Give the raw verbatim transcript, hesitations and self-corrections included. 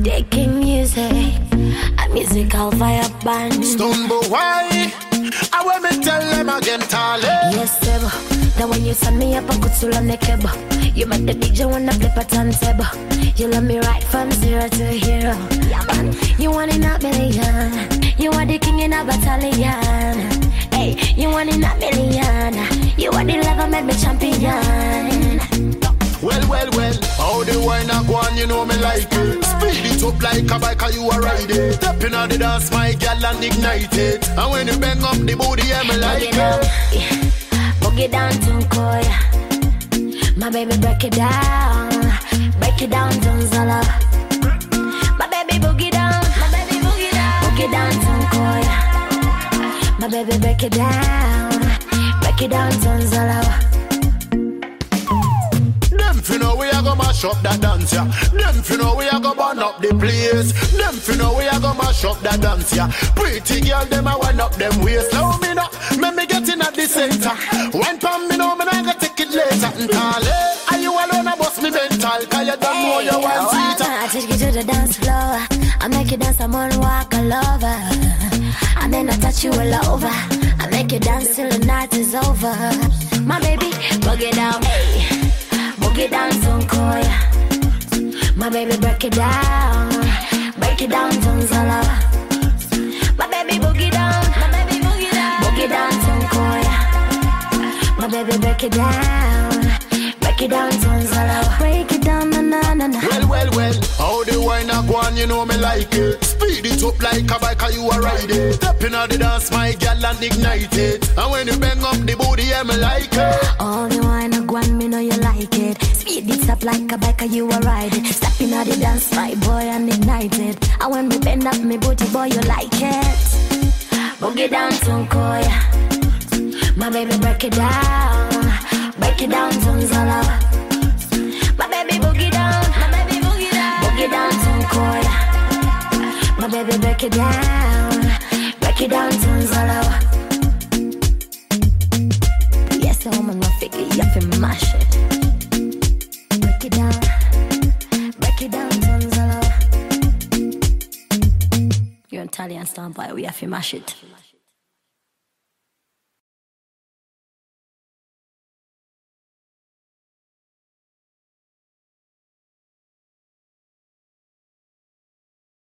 Taking music, a musical fire band. Stumble why? I want me tell them again, Tale. Yes, sir. Now when you send me up, I could still on the cable. You make the D J wanna flip a turntable. You love me right from zero to hero. Yeah, man. You want it not million. You are the king in a battalion. Hey, you want it not million. You are the lover, made me champion. Well, well, well, how the wine a go on, you know me like it. Speed it up like a bike, you a ride it. Stepping on the dance, my gal, and ignite it. And when you bang up the booty, yeah, me like it. Boogie down to Koya. My baby, break it down. Break it down, Tonzala. My baby, boogie down. My baby, boogie down. Boogie down to Koya. My baby, break it down. Break it down, Tonzala. Them know we a go mash up that dance, yeah. Them know we a go burn up the place. Them know we a go mash up that dance, yeah. Pretty girl, them a wind up them waist. Now me know, me me get in at the center. One time me know me not gonna take it later. Ntale, are you alone a bust me mental? Cause you don't know you want sweeter. I take you to the dance floor. I make you dance, I'm on walk all over. And then I touch you all over. I make you dance till the night is over. My baby, boogie down, hey. Boogie down, Tonkoya. My baby, break it down. Break it down, Tonzala. My baby, boogie down. My baby, boogie down. Boogie down, Tonkoya. My baby, break it down. Break it down, Tonzala. Break it down, na na na na. Well, well, well, how the wine a go on, you know me like it. Speed it up like a bike, you a ride it. Stepping on the dance, my gal, and ignite it. And when you bang up the booty, yeah, me like it. All the wine a go on, me know you like it. Speed it up like a bike, you a ride it. Stepping on the dance, my boy, and ignite it. And when we bend up, me booty, boy, you like it. Boogie down, Tonkoya. My baby, break it down. Break it down, Tonzala. My baby, boogie down. My baby, boogie down. Boogie down, Tonkoya. My baby, break it down. Break it down, Tonzala. Yes, I'm on my figure, you have to mash it. Break it down. Break it down, Tonzala. You're an Italian stamp boy, we have to mash it.